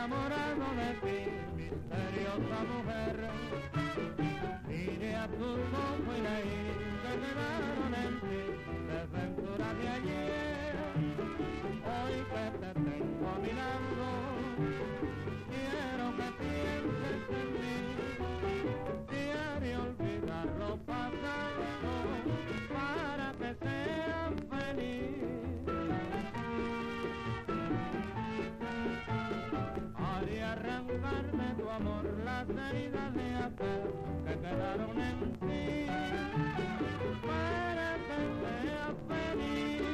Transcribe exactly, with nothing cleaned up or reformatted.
enamorado de ti, misteriosa mujer. Iré a tus ojos y leí que quedaron en ti, desventura de ayer. Hoy que te tengo a mi lado, quiero que pienses en mí, quiero olvidar lo pasado para que seas feliz. Haré arrancar de tu amor las heridas de aquel que quedaron en ti, para que seas feliz.